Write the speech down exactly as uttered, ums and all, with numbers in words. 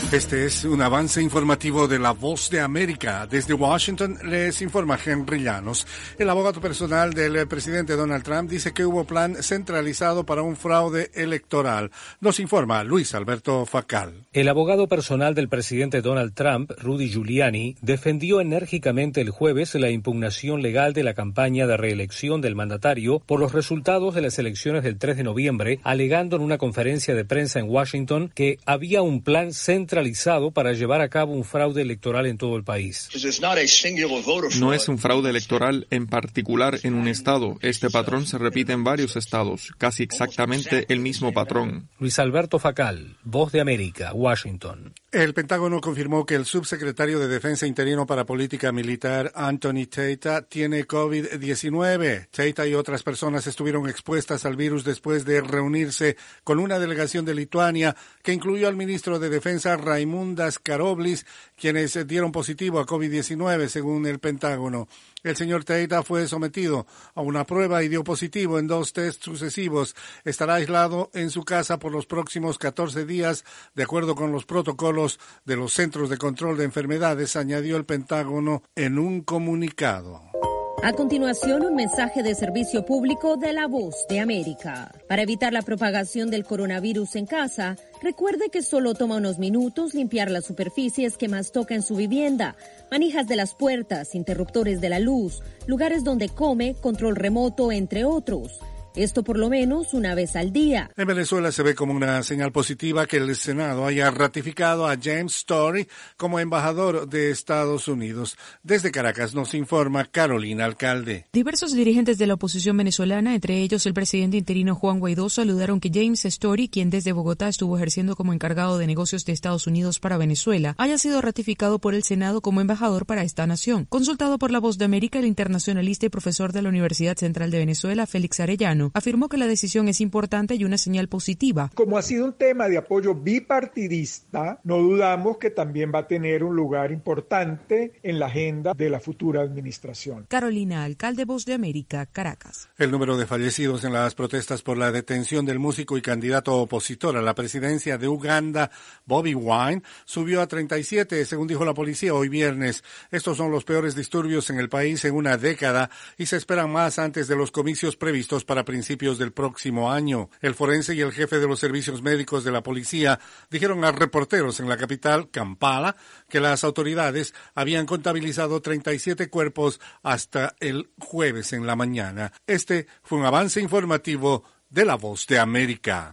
Este es un avance informativo de La Voz de América. Desde Washington les informa Henry Llanos. El abogado personal del presidente Donald Trump dice que hubo plan centralizado para un fraude electoral. Nos informa Luis Alberto Facal. El abogado personal del presidente Donald Trump, Rudy Giuliani, defendió enérgicamente el jueves la impugnación legal de la campaña de reelección del mandatario por los resultados de las elecciones del tres de noviembre, alegando en una conferencia de prensa en Washington que había un plan centralizado para llevar a cabo un fraude electoral en todo el país. No es un fraude electoral en particular en un estado. Este patrón se repite en varios estados, casi exactamente el mismo patrón. Luis Alberto Facal, Voz de América, Washington. El Pentágono confirmó que el subsecretario de Defensa interino para Política Militar, Anthony Tata, tiene COVID diecinueve. Tata y otras personas estuvieron expuestas al virus después de reunirse con una delegación de Lituania que incluyó al ministro de Defensa, Raimundas Karoblis, quienes dieron positivo a COVID diecinueve, según el Pentágono. El señor Tata fue sometido a una prueba y dio positivo en dos test sucesivos. Estará aislado en su casa por los próximos catorce días, de acuerdo con los protocolos de los Centros de Control de Enfermedades, añadió el Pentágono en un comunicado. A continuación, un mensaje de servicio público de La Voz de América. Para evitar la propagación del coronavirus en casa, recuerde que solo toma unos minutos limpiar las superficies que más toca en su vivienda, manijas de las puertas, interruptores de la luz, lugares donde come, control remoto, entre otros. Esto por lo menos una vez al día. En Venezuela se ve como una señal positiva que el Senado haya ratificado a James Story como embajador de Estados Unidos. Desde Caracas nos informa Carolina Alcalde. Diversos dirigentes de la oposición venezolana, entre ellos el presidente interino Juan Guaidó, saludaron que James Story, quien desde Bogotá estuvo ejerciendo como encargado de negocios de Estados Unidos para Venezuela, haya sido ratificado por el Senado como embajador para esta nación. Consultado por La Voz de América, el internacionalista y profesor de la Universidad Central de Venezuela, Félix Arellano, afirmó que la decisión es importante y una señal positiva. Como ha sido un tema de apoyo bipartidista, no dudamos que también va a tener un lugar importante en la agenda de la futura administración. Carolina Alcalde, Voz de América, Caracas. El número de fallecidos en las protestas por la detención del músico y candidato opositor a la presidencia de Uganda, Bobi Wine, subió a treinta y siete, según dijo la policía hoy viernes. Estos son los peores disturbios en el país en una década y se esperan más antes de los comicios previstos para principios del próximo año. El forense y el jefe de los servicios médicos de la policía dijeron a reporteros en la capital, Kampala, que las autoridades habían contabilizado treinta y siete cuerpos hasta el jueves en la mañana. Este fue un avance informativo de La Voz de América.